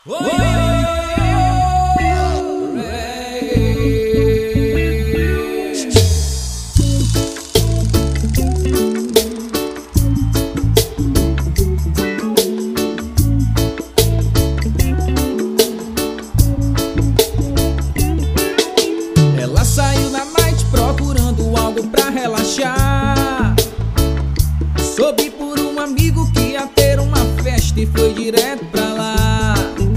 Ela saiu na night procurando algo pra relaxar. Soube por um amigo que ia ter uma festa e foi direto pra lá.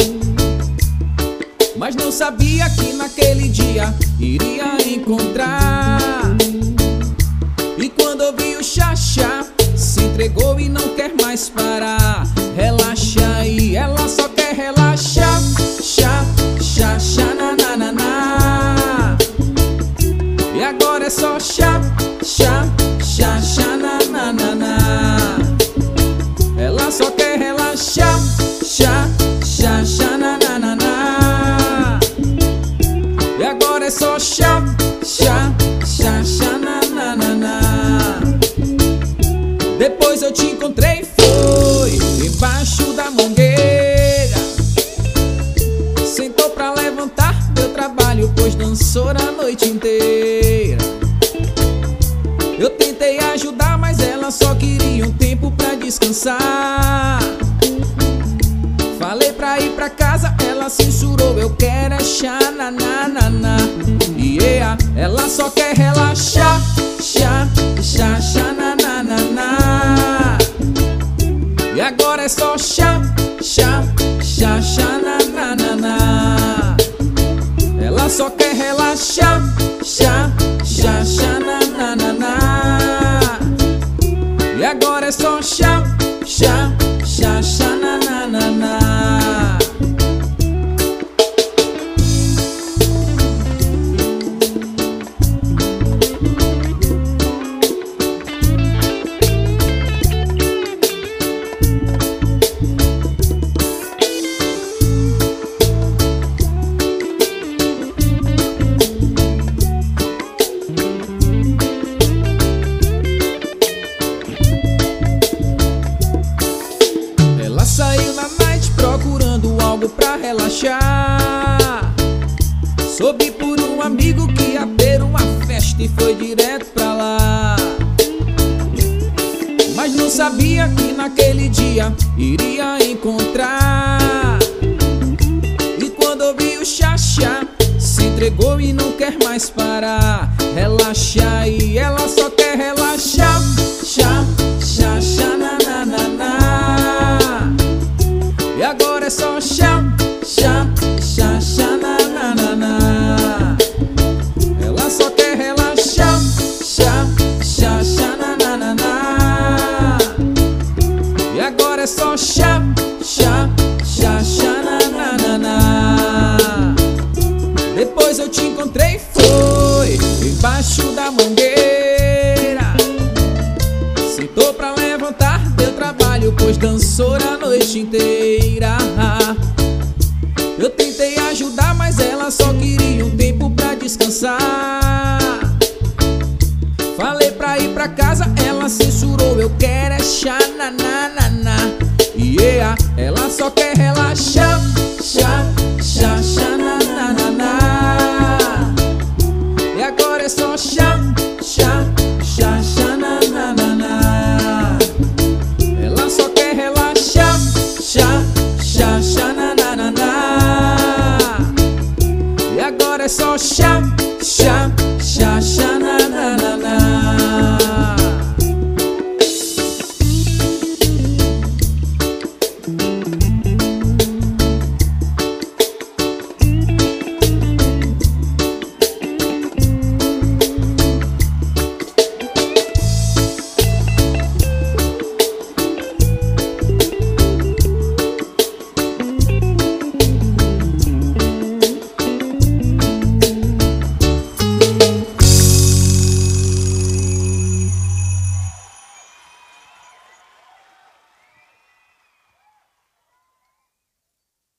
Mas não sabia que naquele dia iria encontrar. E quando ouviu o chá-chá, se entregou e não quer mais parar. Relaxa aí, ela só quer relaxar. Chá, chá, chá, na, na, na, na. E agora é só chá, chá, chá, chá, na, na, na, na. Ela só quer relaxar. Chá, chá, chá, na, na, na, na. E agora é só chá, chá, chá, chá, na, na, na, na. Depois eu te encontrei, foi embaixo da mangueira. Sentou pra levantar meu trabalho, pois dançou a noite inteira. Eu tentei ajudar, mas ela só queria um tempo pra descansar. Falei pra ir pra casa, ela censurou. Eu quero é chá, na, na, na, na. Yeah, ela só quer relaxar. Chá, chá, chá, na, na, na, na. E agora é só chá, chá, chá, chá, na, na, na, na. Ela só quer relaxar. Chá, chá, chá, na, na, na, na. E agora é só chá, chá, chá, chá, na, na, na, na. Saiu na night procurando algo pra relaxar. Soube por um amigo que ia ter uma festa e foi direto pra lá. Mas não sabia que naquele dia iria encontrar. E quando ouviu o chá-chá, se entregou e não quer mais parar. Relaxa aí, ela só quer relaxar. Chá, chá, chá, na, na, na, na. E agora é só chá, chá, chá, chá, na, na, na, na. Ela só quer relaxar. Chá, chá, chá, na, na, na, na. E agora é só chá, chá, chá, chá, na, na, na, na. Depois eu te encontrei, foi embaixo da mangueira. Sentou pra levantar, deu trabalho, pois dançou a noite inteira. Eu tentei ajudar, mas ela só queria um tempo pra descansar. Falei pra ir pra casa, ela censurou. Eu quero é chá, na, na, na, na. Yeah, ela só quer relaxar.